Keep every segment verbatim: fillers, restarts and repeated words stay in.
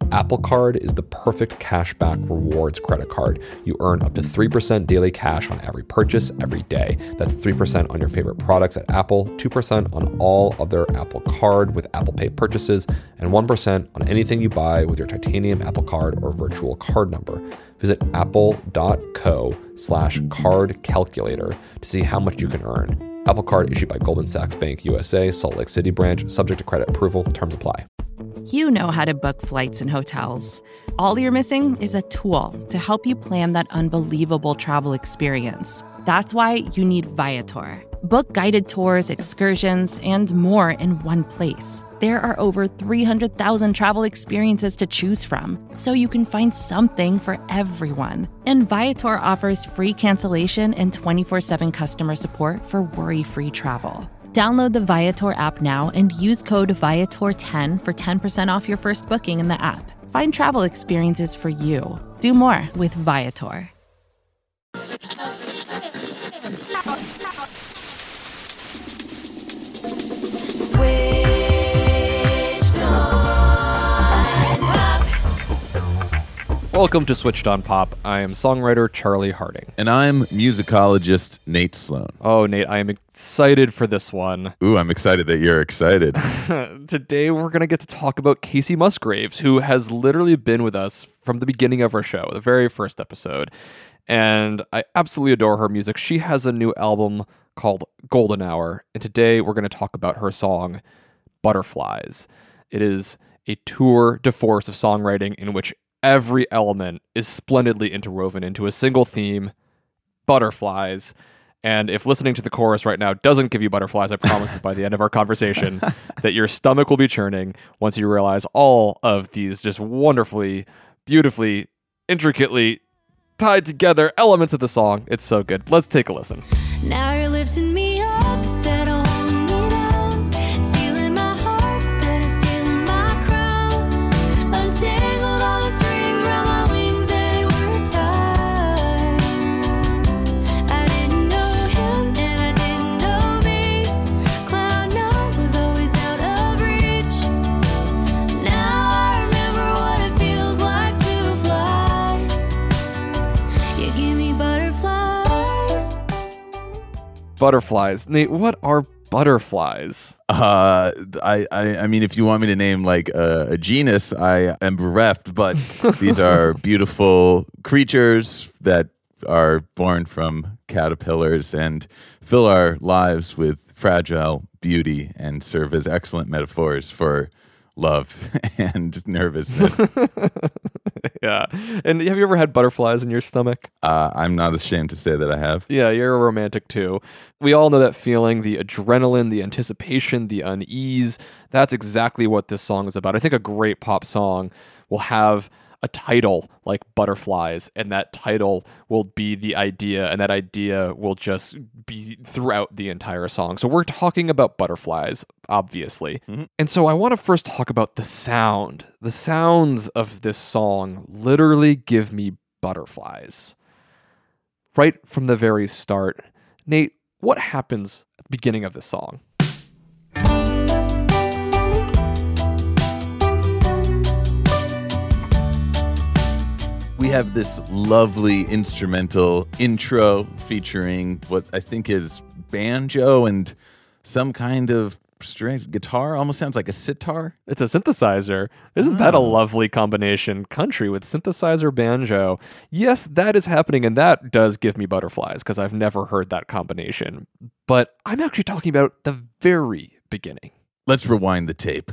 Apple Card is the perfect cashback rewards credit card. You earn up to three percent daily cash on every purchase every day. That's three percent on your favorite products at Apple, two percent on all other Apple Card with Apple Pay purchases, and one percent on anything you buy with your titanium Apple Card or virtual card number. Visit apple.co slash card calculator to see how much you can earn. Apple Card issued by Goldman Sachs Bank U S A, Salt Lake City branch, subject to credit approval. Terms apply. You know how to book flights and hotels. All you're missing is a tool to help you plan that unbelievable travel experience. That's why you need Viator. Book guided tours, excursions, and more in one place. There are over three hundred thousand travel experiences to choose from, so you can find something for everyone. And Viator offers free cancellation and twenty-four seven customer support for worry-free travel. Download the Viator app now and use code Viator ten for ten percent off your first booking in the app. Find travel experiences for you. Do more with Viator. Welcome to Switched on Pop. I am songwriter Charlie Harding. And I'm musicologist Nate Sloan. Oh, Nate, I am excited for this one. Ooh, I'm excited that you're excited. Today, we're going to get to talk about Kacey Musgraves, who has literally been with us from the beginning of our show, the very first episode. And I absolutely adore her music. She has a new album called Golden Hour. And today, we're going to talk about her song, Butterflies. It is a tour de force of songwriting in which every element is splendidly interwoven into a single theme, butterflies. And if listening to the chorus right now doesn't give you butterflies, I promise that by the end of our conversation that your stomach will be churning once you realize all of these just wonderfully, beautifully, intricately tied together elements of the song. It's so good. Let's take a listen. Now you're lifting me up instead of holding me down, stealing my heart instead of stealing my crown. Untangled all the strings around my wings, they were tied. I didn't know him and I didn't know me. Cloud nine was always out of reach. Now I remember what it feels like to fly. You give me butterflies. Butterflies. Nate, what are butterflies? Uh, I, I, I mean, if you want me to name like a, a genus, I am bereft, but these are beautiful creatures that are born from caterpillars and fill our lives with fragile beauty and serve as excellent metaphors for love and nervousness. Yeah. And have you ever had butterflies in your stomach? Uh, I'm not ashamed to say that I have. Yeah, you're a romantic too. We all know that feeling, the adrenaline, the anticipation, the unease. That's exactly what this song is about. I think a great pop song will have a title like Butterflies, and that title will be the idea, and that idea will just be throughout the entire song. So we're talking about butterflies, obviously. Mm-hmm. And so I want to first talk about the sound. The sounds of this song literally give me butterflies. Right from the very start. Nate, what happens at the beginning of this song? We have this lovely instrumental intro featuring what I think is banjo and some kind of string guitar. Almost sounds like a sitar. It's a synthesizer. Isn't oh. that a lovely combination? Country with synthesizer banjo. Yes, that is happening, and that does give me butterflies because I've never heard that combination. But I'm actually talking about the very beginning. Let's rewind the tape.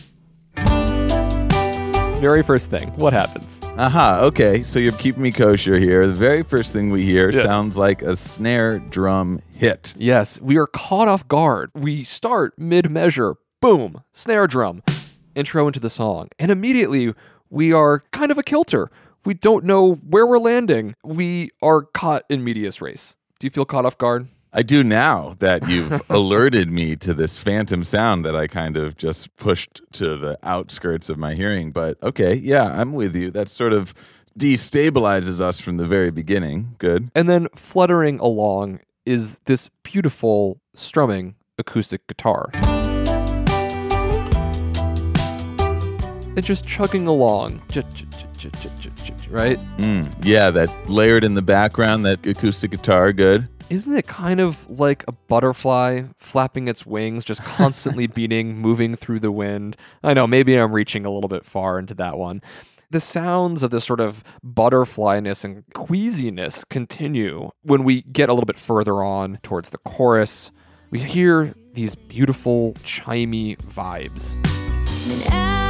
Very first thing, what happens? Aha, uh-huh, okay, so you're keeping me kosher here. The very first thing we hear yeah. sounds like a snare drum hit. Yes, we are caught off guard. We start mid-measure, boom, snare drum, intro into the song. And immediately, we are kind of a kilter. We don't know where we're landing. We are caught in medias res. Do you feel caught off guard? I do now that you've alerted me to this phantom sound that I kind of just pushed to the outskirts of my hearing. But okay, yeah, I'm with you. That sort of destabilizes us from the very beginning. Good. And then fluttering along is this beautiful strumming acoustic guitar. and just chugging along. Ch- ch- ch- ch- ch- ch- ch- Right? Mm, yeah, that layered in the background, that acoustic guitar, good. Isn't it kind of like a butterfly flapping its wings, just constantly beating, moving through the wind? I know, maybe I'm reaching a little bit far into that one. The sounds of this sort of butterflyness and queasiness continue when we get a little bit further on towards the chorus. We hear these beautiful, chimey vibes. And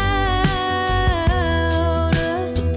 out of the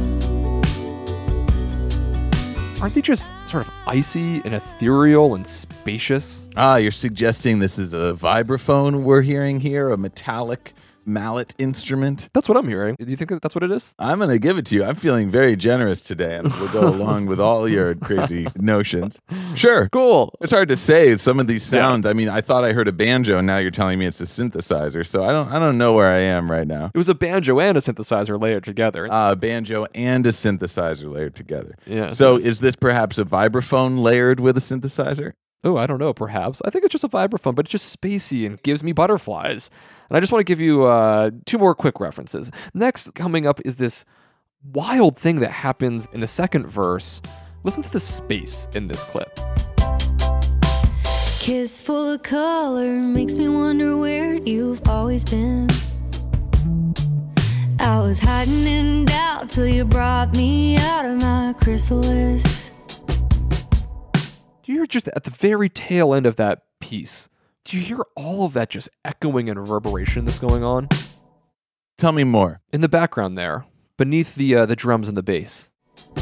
blue. Aren't they just sort of icy and ethereal and spacious? Ah, you're suggesting this is a vibraphone we're hearing here, a metallic mallet instrument? That's what I'm hearing. Do you think that that's what it is? I'm going to give it to you. I'm feeling very generous today, and we'll go along with all your crazy notions. Sure. Cool. It's hard to say. Some of these sounds, I mean, I thought I heard a banjo, and now you're telling me it's a synthesizer, so I don't I don't know where I am right now. It was a banjo and a synthesizer layered together. Uh, banjo and a synthesizer layered together. Yeah. So is this perhaps a vibraphone layered with a synthesizer? Oh, I don't know, perhaps. I think it's just a vibraphone, but it's just spacey and gives me butterflies. And I just want to give you uh, two more quick references. Next, coming up is this wild thing that happens in the second verse. Listen to the space in this clip. Kiss full of color makes me wonder where you've always been. I was hiding in doubt till you brought me out of my chrysalis. Do you hear just at the very tail end of that piece? Do you hear all of that just echoing and reverberation that's going on? Tell me more. In the background there, beneath the uh, the drums and the bass.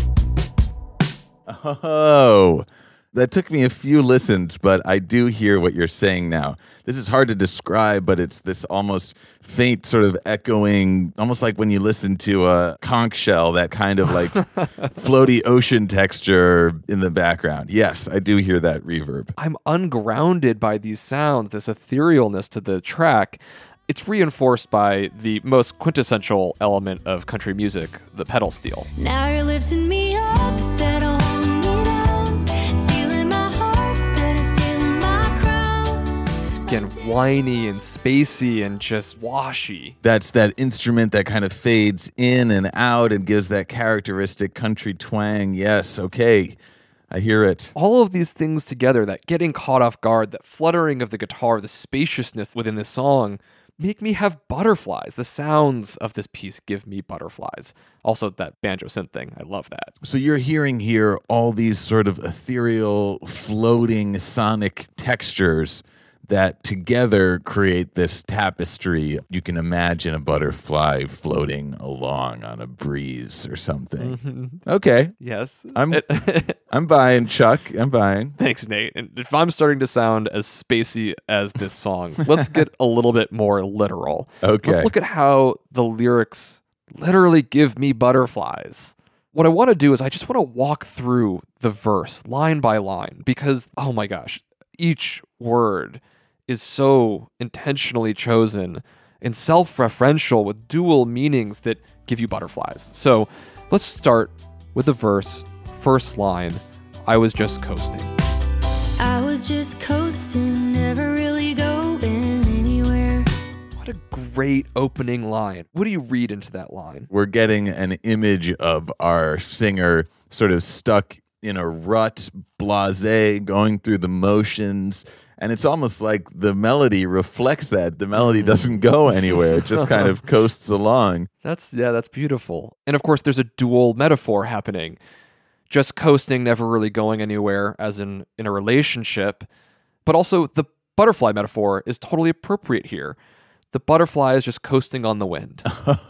Oh, that took me a few listens, but I do hear what you're saying now. This is hard to describe, but it's this almost faint sort of echoing, almost like when you listen to a conch shell, that kind of like floaty ocean texture in the background. Yes, I do hear that reverb. I'm ungrounded by these sounds, this etherealness to the track. It's reinforced by the most quintessential element of country music, the pedal steel. Now you're lifting me up instead of holding me down, stealing my heart instead of stealing my crown. Again, whiny and spacey and just washy. That's that instrument that kind of fades in and out and gives that characteristic country twang. Yes, okay. I hear it. All of these things together, that getting caught off guard, that fluttering of the guitar, the spaciousness within this song, make me have butterflies. The sounds of this piece give me butterflies. Also, that banjo synth thing, I love that. So you're hearing here all these sort of ethereal, floating sonic textures that together create this tapestry. You can imagine a butterfly floating along on a breeze or something. Mm-hmm. Okay. Yes. I'm I'm buying, Chuck. I'm buying. Thanks, Nate. And if I'm starting to sound as spacey as this song, let's get a little bit more literal. Okay. Let's look at how the lyrics literally give me butterflies. What I want to do is I just want to walk through the verse line by line because, oh my gosh, each word is so intentionally chosen and self-referential with dual meanings that give you butterflies. So let's start with the verse, first line, I was just coasting. I was just coasting, never really going anywhere. What a great opening line. What do you read into that line? We're getting an image of our singer sort of stuck in a rut, blasé, going through the motions. And it's almost like the melody reflects that. The melody doesn't go anywhere. It just kind of coasts along. That's, yeah, that's beautiful. And of course, there's a dual metaphor happening. Just coasting, never really going anywhere, as in in a relationship. But also, the butterfly metaphor is totally appropriate here. The butterfly is just coasting on the wind.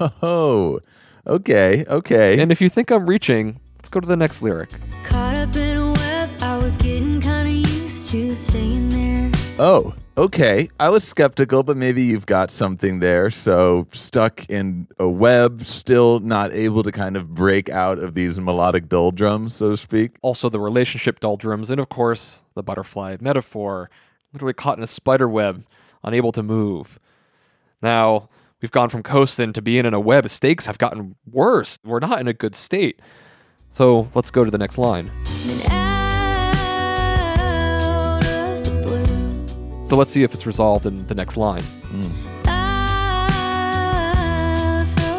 Oh, okay, okay. And if you think I'm reaching, let's go to the next lyric. Caught up in a web, I was getting kind of used to staying there. Oh, okay. I was skeptical, but maybe you've got something there. So stuck in a web, still not able to kind of break out of these melodic doldrums, so to speak. Also, the relationship doldrums, and of course, the butterfly metaphor, literally caught in a spider web, unable to move. Now, we've gone from coasting to being in a web. Stakes have gotten worse. We're not in a good state. So let's go to the next line. And out of the blue. So let's see if it's resolved in the next line. I felt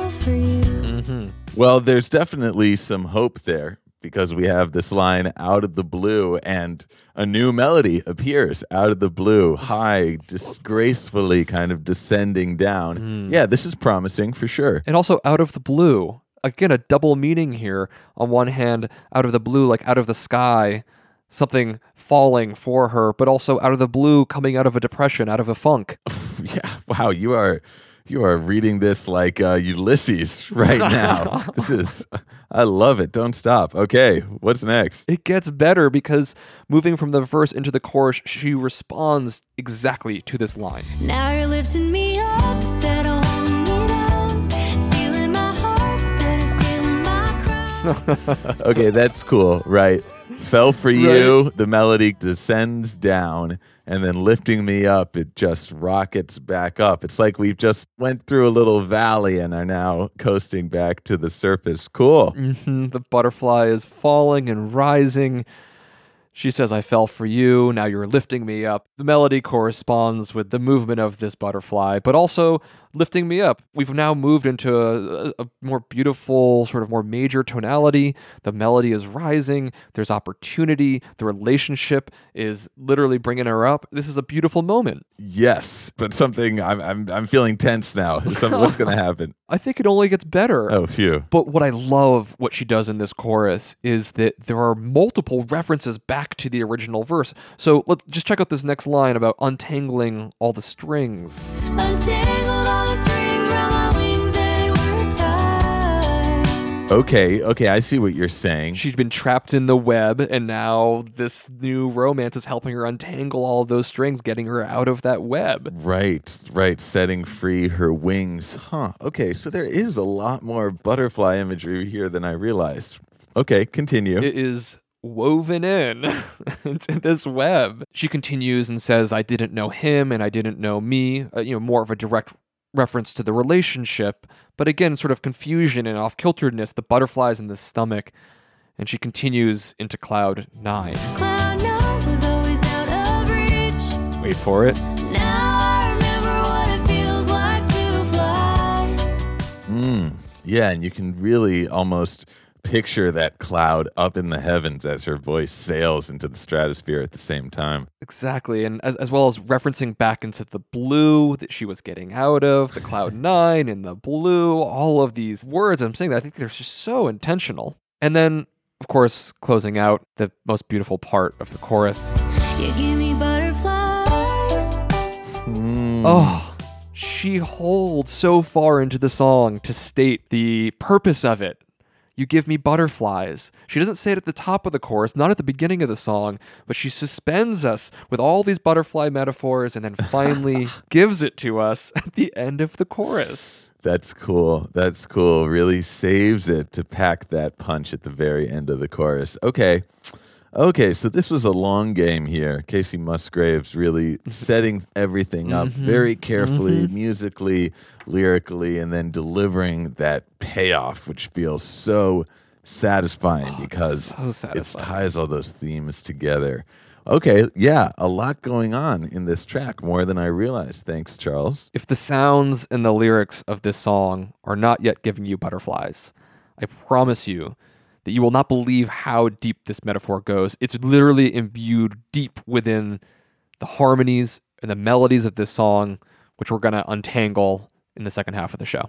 Mm-hmm. Well, there's definitely some hope there because we have this line out of the blue and a new melody appears out of the blue, high, disgracefully kind of descending down. Mm. Yeah, this is promising for sure. And also out of the blue. Again, a double meaning here. On one hand, out of the blue, like out of the sky, something falling for her, but also out of the blue, coming out of a depression, out of a funk. Yeah, wow, you are you are reading this like uh, Ulysses right now. This is, I love it. Don't stop. Okay, what's next? It gets better because moving from the verse into the chorus, she responds exactly to this line. Now you're lifting me up instead of holding me down, stealing my heart instead of stealing my crown. Okay, that's cool, right? Fell for you, right. The melody descends down, and then lifting me up, it just rockets back up. It's like we've just went through a little valley and are now coasting back to the surface. Cool. Mm-hmm. The butterfly is falling and rising. She says, I fell for you, now you're lifting me up. The melody corresponds with the movement of this butterfly, but also lifting me up. We've now moved into a, a more beautiful, sort of more major tonality. The melody is rising. There's opportunity. The relationship is literally bringing her up. This is a beautiful moment. Yes, but something, I'm I'm, I'm feeling tense now. Something, what's going to happen? I think it only gets better. Oh, phew. But what I love what she does in this chorus is that there are multiple references back to the original verse. So let's just check out this next line about untangling all the strings. Untangled all the strings round my wings that were tied. Okay, okay, I see what you're saying. She's been trapped in the web, and now this new romance is helping her untangle all of those strings, getting her out of that web. Right, right, setting free her wings. Huh, okay, so there is a lot more butterfly imagery here than I realized. Okay, continue. It is woven in into this web. She continues and says, I didn't know him and I didn't know me, uh, you know, more of a direct reference to the relationship, but again, sort of confusion and off-kilteredness, the butterflies in the stomach. And she continues into cloud nine. Cloud nine was always out of reach. Wait for it. Now I remember what it feels like to fly. Mm, yeah, and you can really almost picture that cloud up in the heavens as her voice sails into the stratosphere at the same time. Exactly, and as, as well as referencing back into the blue that she was getting out of, the cloud nine and the blue, all of these words. I'm saying that I think they're just so intentional. And then, of course, closing out the most beautiful part of the chorus. You give me butterflies. Mm. Oh, she holds so far into the song to state the purpose of it. You give me butterflies. She doesn't say it at the top of the chorus, not at the beginning of the song, but she suspends us with all these butterfly metaphors and then finally gives it to us at the end of the chorus. That's cool. That's cool. Really saves it to pack that punch at the very end of the chorus. Okay. Okay, so this was a long game here. Kacey Musgraves really setting everything up Mm-hmm. very carefully, Mm-hmm. musically, lyrically, and then delivering that payoff, which feels so satisfying Oh, because so it satisfying. ties all those themes together. Okay, yeah, a lot going on in this track, more than I realized. Thanks, Charles. If the sounds and the lyrics of this song are not yet giving you butterflies, I promise you that you will not believe how deep this metaphor goes. It's literally imbued deep within the harmonies and the melodies of this song, which we're going to untangle in the second half of the show.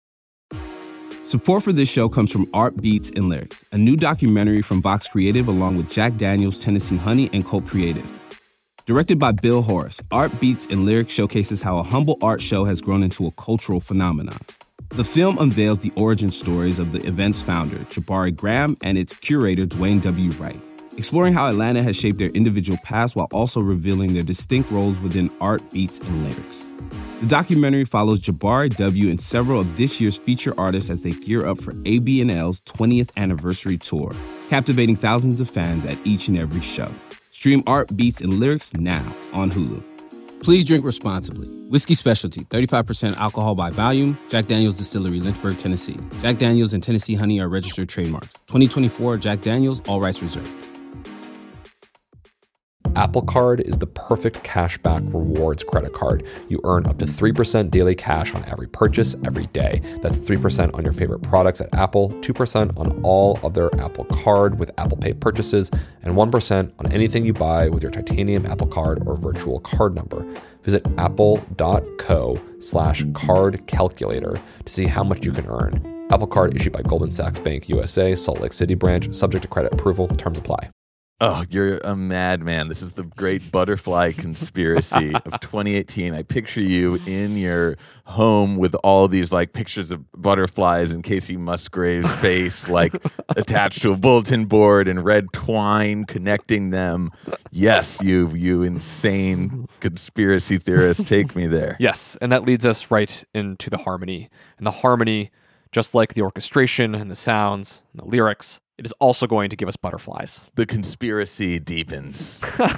Support for this show comes from Art Beats and Lyrics, a new documentary from Vox Creative along with Jack Daniels, Tennessee Honey, and Colt Creative. Directed by Bill Horace, Art Beats and Lyrics showcases how a humble art show has grown into a cultural phenomenon. The film unveils the origin stories of the event's founder, Jabari Graham, and its curator, Dwayne W. Wright, exploring how Atlanta has shaped their individual paths while also revealing their distinct roles within art, beats, and lyrics. The documentary follows Jabari W. and several of this year's feature artists as they gear up for A B N L's twentieth anniversary tour, captivating thousands of fans at each and every show. Stream Art, Beats, and Lyrics now on Hulu. Please drink responsibly. Whiskey Specialty, thirty-five percent alcohol by volume. Jack Daniels Distillery, Lynchburg, Tennessee. Jack Daniels and Tennessee Honey are registered trademarks. twenty twenty-four Jack Daniels, all rights reserved. Apple Card is the perfect cashback rewards credit card. You earn up to three percent daily cash on every purchase every day. That's three percent on your favorite products at Apple, two percent on all other Apple Card with Apple Pay purchases, and one percent on anything you buy with your titanium Apple Card or virtual card number. Visit apple.co slash card calculator to see how much you can earn. Apple Card issued by Goldman Sachs Bank U S A, Salt Lake City branch, subject to credit approval. Terms apply. Oh, you're a madman. This is the great butterfly conspiracy of twenty eighteen. I picture you in your home with all these like pictures of butterflies and Casey Musgrave's face like attached to a bulletin board and red twine connecting them. Yes, you you insane conspiracy theorist, take me there. Yes, and that leads us right into the harmony. And the harmony, just like the orchestration and the sounds and the lyrics, it is also going to give us butterflies. The conspiracy deepens.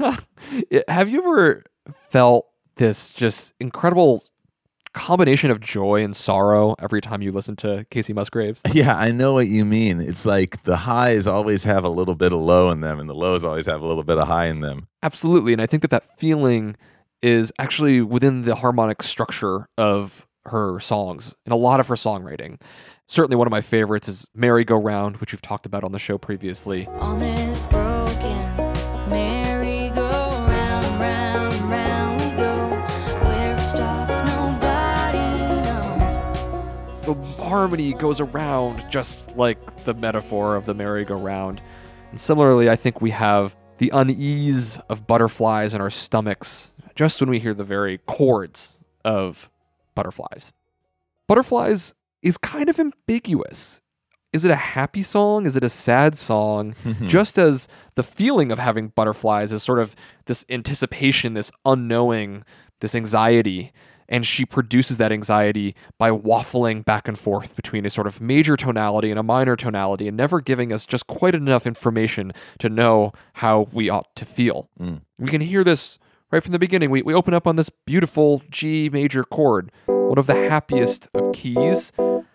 Have you ever felt this just incredible combination of joy and sorrow every time you listen to Casey Musgraves? Yeah, I know what you mean. It's like the highs always have a little bit of low in them, and the lows always have a little bit of high in them. Absolutely, and I think that that feeling is actually within the harmonic structure of her songs and a lot of her songwriting. Certainly one of my favorites is Merry-Go-Round, which we've talked about on the show previously. On this broken merry-go-round, round, round we go. Where it stops, nobody knows. The harmony goes around just like the metaphor of the merry-go-round. And similarly, I think we have the unease of butterflies in our stomachs just when we hear the very chords of Butterflies. Butterflies is kind of ambiguous. Is it a happy song? Is it a sad song? Just as the feeling of having butterflies is sort of this anticipation, this unknowing, this anxiety. And she produces that anxiety by waffling back and forth between a sort of major tonality and a minor tonality and never giving us just quite enough information to know how we ought to feel. Mm. We can hear this right from the beginning. We, we open up on this beautiful G major chord, one of the happiest of keys.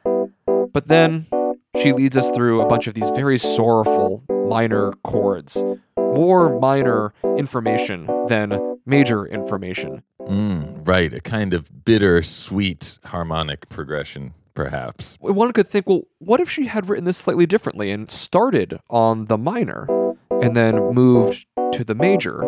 But then she leads us through a bunch of these very sorrowful minor chords. More minor information than major information. Mm, right, a kind of bitter-sweet harmonic progression, perhaps. One could think, well, what if she had written this slightly differently and started on the minor and then moved to the major?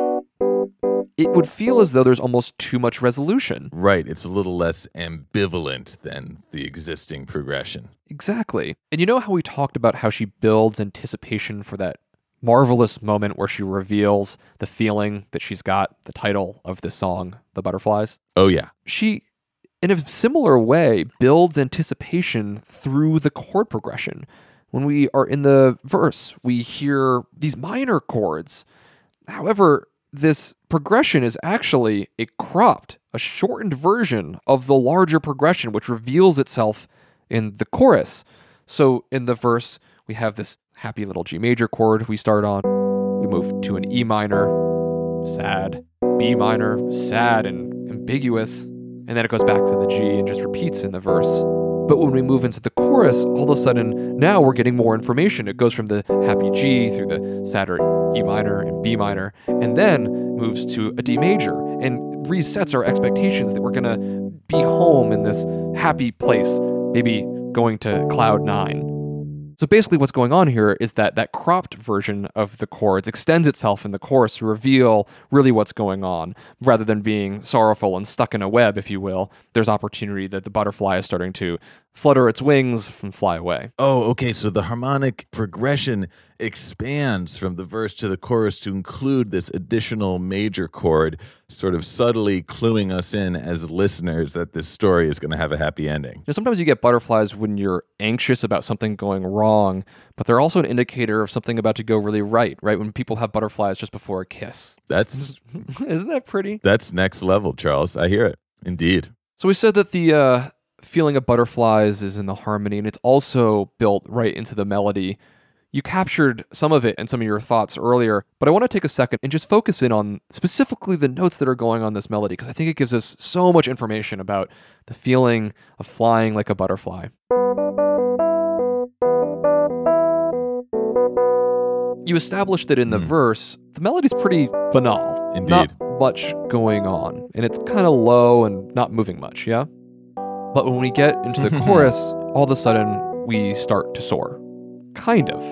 It would feel as though there's almost too much resolution. Right, it's a little less ambivalent than the existing progression. Exactly. And you know how we talked about how she builds anticipation for that marvelous moment where she reveals the feeling that she's got, the title of this song, The Butterflies? Oh, yeah. She, in a similar way, builds anticipation through the chord progression. When we are in the verse, we hear these minor chords. However, this progression is actually a cropped, a shortened version of the larger progression, which reveals itself in the chorus. So in the verse, we have this happy little G major chord we start on. We move to an E minor, sad, B minor, sad and ambiguous, and then it goes back to the G and just repeats in the verse. But when we move into the chorus, all of a sudden, now we're getting more information. It goes from the happy G through the sadder E minor and B minor, and then moves to a D major and resets our expectations that we're going to be home in this happy place, maybe going to cloud nine. So basically what's going on here is that that cropped version of the chords extends itself in the chorus to reveal really what's going on. Rather than being sorrowful and stuck in a web, if you will, there's opportunity that the butterfly is starting to flutter its wings and fly away. Oh, okay. So the harmonic progression expands from the verse to the chorus to include this additional major chord, sort of subtly cluing us in as listeners that this story is going to have a happy ending. You know, sometimes you get butterflies when you're anxious about something going wrong, but they're also an indicator of something about to go really right, right? When people have butterflies just before a kiss. That's Isn't that pretty? That's next level, Charles. I hear it. Indeed. So we said that the uh, feeling of butterflies is in the harmony, and it's also built right into the melody. You captured some of it in some of your thoughts earlier, but I want to take a second and just focus in on specifically the notes that are going on this melody, because I think it gives us so much information about the feeling of flying like a butterfly. You you established that in the Mm. verse, the melody's pretty banal. Indeed. Not much going on. And it's kind of low and not moving much, yeah? But when we get into the chorus, all of a sudden we start to soar. Kind of.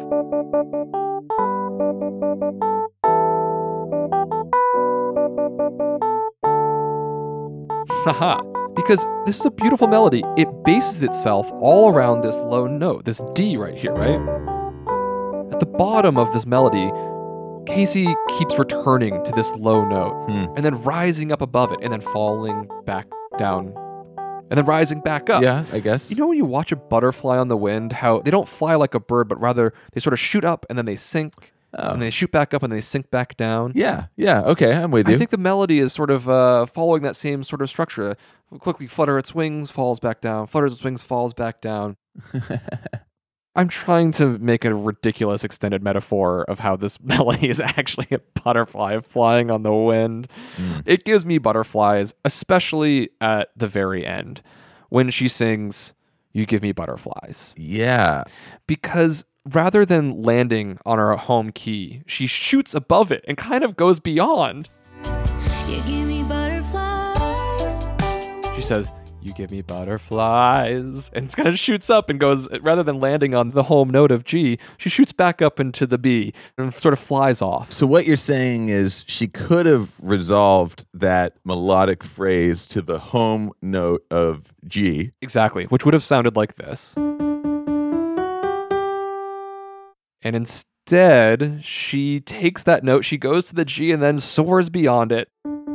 Haha. Because this is a beautiful melody. It bases itself all around this low note, this D right here, right? At the bottom of this melody, Casey keeps returning to this low note Hmm. and then rising up above it and then falling back down and then rising back up. Yeah, I guess. You know when you watch a butterfly on the wind, how they don't fly like a bird, but rather they sort of shoot up and then they sink Oh. and they shoot back up and they sink back down? Yeah, yeah. Okay, I'm with you. I think the melody is sort of uh, following that same sort of structure. Quickly flutter its wings, falls back down. Flutters its wings, falls back down. I'm trying to make a ridiculous extended metaphor of how this melody is actually a butterfly flying on the wind. Mm. It gives me butterflies, especially at the very end when she sings, "You give me butterflies." Yeah. Because rather than landing on her home key, she shoots above it and kind of goes beyond. You give me butterflies. She says, "You give me butterflies," and it kind of shoots up and goes, rather than landing on the home note of G, she shoots back up into the B and sort of flies off. So what you're saying is she could have resolved that melodic phrase to the home note of G. Exactly, which would have sounded like this. And instead, she takes that note, she goes to the G and then soars beyond it.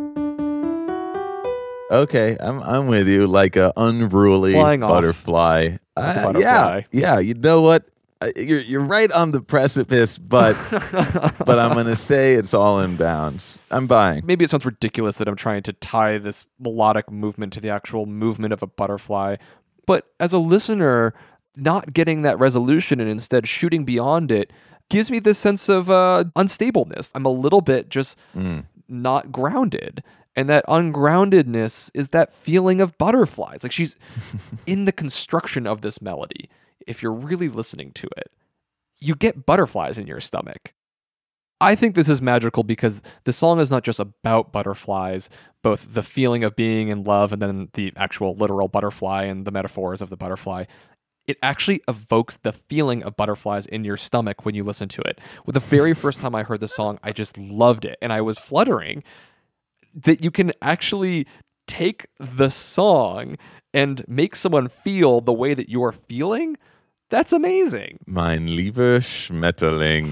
Okay, I'm I'm with you. Like a unruly Flying off. butterfly. Like a Uh, butterfly. Yeah, yeah. You know what? Uh, You're you're right on the precipice, but but I'm gonna say it's all in bounds. I'm buying. Maybe it sounds ridiculous that I'm trying to tie this melodic movement to the actual movement of a butterfly, but as a listener, not getting that resolution and instead shooting beyond it gives me this sense of uh, unstableness. I'm a little bit just Mm. not grounded. And that ungroundedness is that feeling of butterflies. Like she's in the construction of this melody. If you're really listening to it, you get butterflies in your stomach. I think this is magical because the song is not just about butterflies, both the feeling of being in love and then the actual literal butterfly and the metaphors of the butterfly. It actually evokes the feeling of butterflies in your stomach when you listen to it. With the very first time I heard the song, I just loved it and I was fluttering. That you can actually take the song and make someone feel the way that you're feeling, that's amazing. Mein lieber Schmetterling.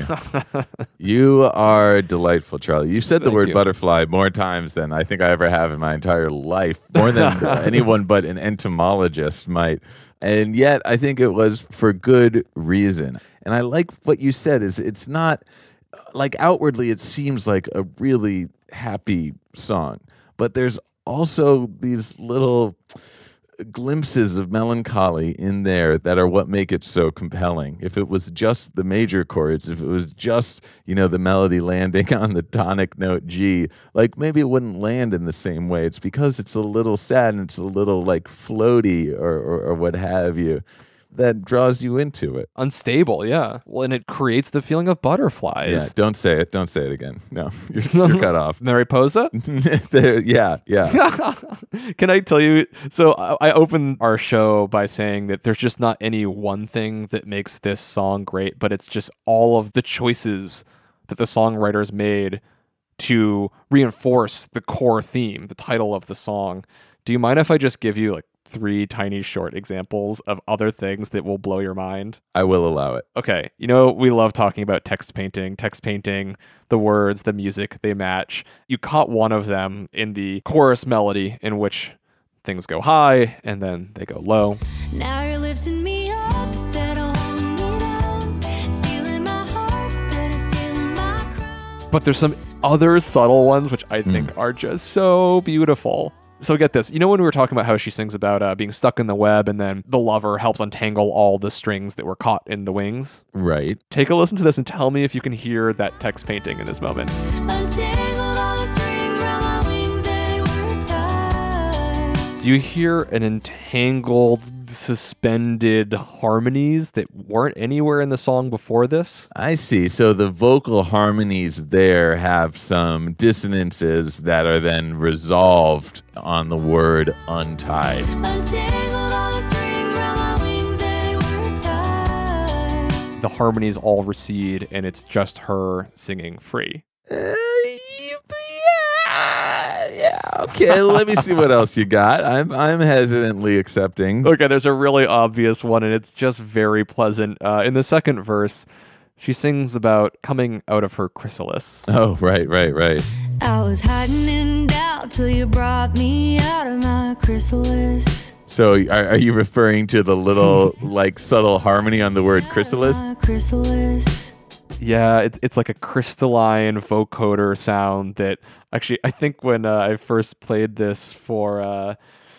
You are delightful, Charlie. You said the Thank word you. butterfly more times than I think I ever have in my entire life, more than anyone but an entomologist might. And yet, I think it was for good reason. And I like what you said is it's not like outwardly it seems like a really happy song, but there's also these little glimpses of melancholy in there that are what make it so compelling. If it was just the major chords, if it was just, you know, the melody landing on the tonic note G, like maybe it wouldn't land in the same way. It's because it's a little sad and it's a little like floaty or, or, or what have you that draws you into it. Unstable, yeah. Well, and it creates the feeling of Yeah, butterflies. don't say it. Don't say it again. No, you're, you're cut off. Mariposa? There, yeah, yeah. Can I tell you? So I, I opened our show by saying that there's just not any one thing that makes this song great, but it's just all of the choices that the songwriters made to reinforce the core theme, the title of the song. Do you mind if I just give you like three tiny short examples of other things that will blow your mind? I will allow it. Okay, you know, we love talking about text painting. Text painting, the words, the music, they match. You caught one of them in the chorus melody in which things go high and then they go low. Now you're lifting me up instead of holding me down. Stealing my heart instead of stealing my crown. But there's some other subtle ones which I think are just so beautiful. So get this. You know when we were talking about how she sings about uh, being stuck in the web and then the lover helps untangle all the strings that were caught in the wings? Right. Take a listen to this and tell me if you can hear that text painting in this moment. Untangled all the strings round my wings and we're tied. Do you hear an entangled suspended harmonies that weren't anywhere in the song before this. I see. So the vocal harmonies there have some dissonances that are then resolved on the word untied. Untangled all the strings round my wings, they were tied. The harmonies all recede, and it's just her singing free. Uh, yeah, yeah. Okay, let me see what else you got. I'm I'm hesitantly accepting. Okay, there's a really obvious one, and it's just very pleasant. Uh, in the second verse, she sings about coming out of her chrysalis. Oh, right, right, right. I was hiding in doubt till you brought me out of my chrysalis. So are, are you referring to the little, like, subtle harmony on the word chrysalis? My chrysalis. Yeah, it, it's like a crystalline vocoder sound that actually, I think when uh, I first played this for uh,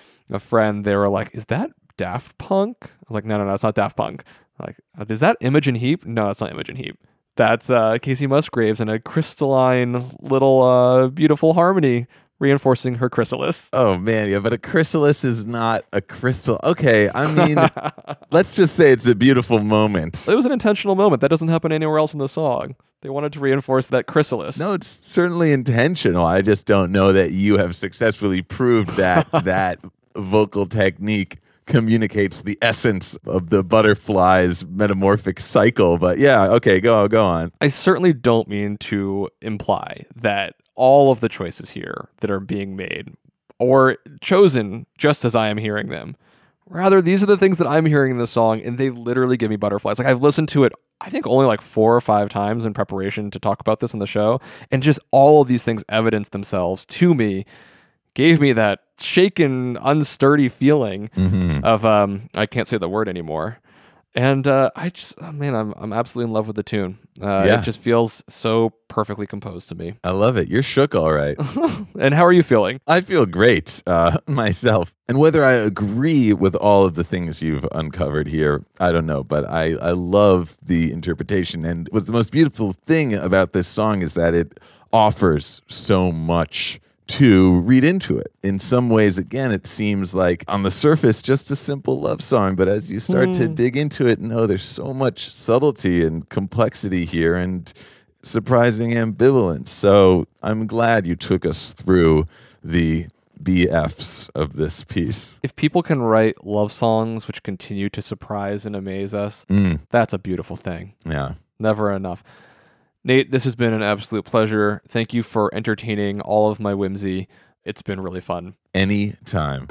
a friend, they were like, is that Daft Punk? I was like, no, no, no, it's not Daft Punk. Like, is that Imogen Heap? No, it's not Imogen Heap. That's uh, Casey Musgraves in a crystalline little uh, beautiful harmony reinforcing her chrysalis. Oh, man, yeah, but a chrysalis is not a crystal. Okay, I mean, let's just say it's a beautiful moment. It was an intentional moment. That doesn't happen anywhere else in the song. They wanted to reinforce that chrysalis. No, it's certainly intentional. I just don't know that you have successfully proved that that vocal technique communicates the essence of the butterfly's metamorphic cycle. But yeah, okay, go go on. I certainly don't mean to imply that all of the choices here that are being made or chosen just as I am hearing them. Rather, these are the things that I'm hearing in the song, and they literally give me butterflies. Like, I've listened to it, I think, only like four or five times in preparation to talk about this on the show, and just all of these things evidence themselves to me, gave me that shaken, unsturdy feeling Mm-hmm. of, um, I can't say the word anymore. And uh, I just, oh, man, I'm I'm absolutely in love with the tune. Uh, Yeah. It just feels so perfectly composed to me. I love it. You're shook, all right. And how are you feeling? I feel great uh, myself. And whether I agree with all of the things you've uncovered here, I don't know. But I, I love the interpretation. And what's the most beautiful thing about this song is that it offers so much to read into it. In some ways, again, it seems like on the surface, just a simple love song. But as you start to dig into it, no, there's so much subtlety and complexity here and surprising ambivalence. So I'm glad you took us through the B Fs of this piece. If people can write love songs which continue to surprise and amaze us, Mm, that's a beautiful thing. yeah. Never enough. Nate, this has been an absolute pleasure. Thank you for entertaining all of my whimsy. It's been really fun. Anytime.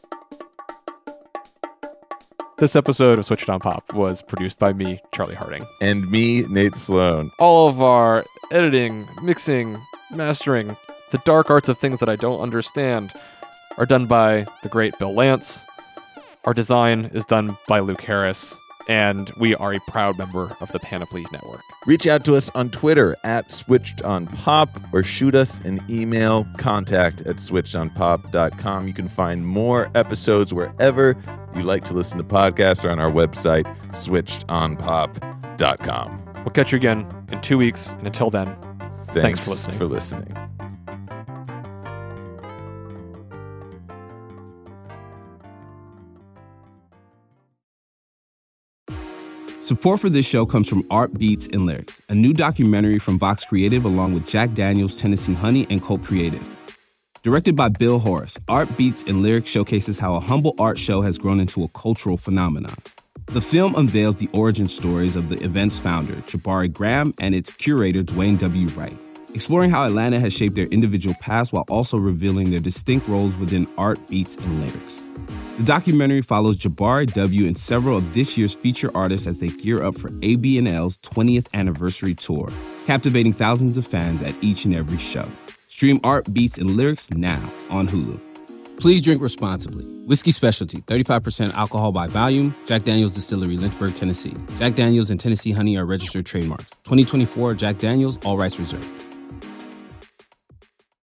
This episode of Switched on Pop was produced by me, Charlie Harding. And me, Nate Sloan. All of our editing, mixing, mastering, the dark arts of things that I don't understand are done by the great Bill Lance. Our design is done by Luke Harris. And we are a proud member of the Panoply Network. Reach out to us on Twitter at Switched on Pop or shoot us an email, contact at switched on pop dot com. You can find more episodes wherever you like to listen to podcasts or on our website, switched on pop dot com. We'll catch you again in two weeks. And until then, Thanks, for listening. For listening. Support for this show comes from Art Beats and Lyrics, a new documentary from Vox Creative along with Jack Daniels, Tennessee Honey, and Colt Creative. Directed by Bill Horace, Art Beats and Lyrics showcases how a humble art show has grown into a cultural phenomenon. The film unveils the origin stories of the event's founder, Jabari Graham, and its curator, Dwayne W. Wright, exploring how Atlanta has shaped their individual paths while also revealing their distinct roles within art, beats, and lyrics. The documentary follows Jabari W. and several of this year's feature artists as they gear up for A B and L's twentieth anniversary tour, captivating thousands of fans at each and every show. Stream Art, Beats, and Lyrics now on Hulu. Please drink responsibly. Whiskey Specialty, thirty-five percent alcohol by volume. Jack Daniel's Distillery, Lynchburg, Tennessee. Jack Daniel's and Tennessee Honey are registered trademarks. twenty twenty-four Jack Daniel's, all rights reserved.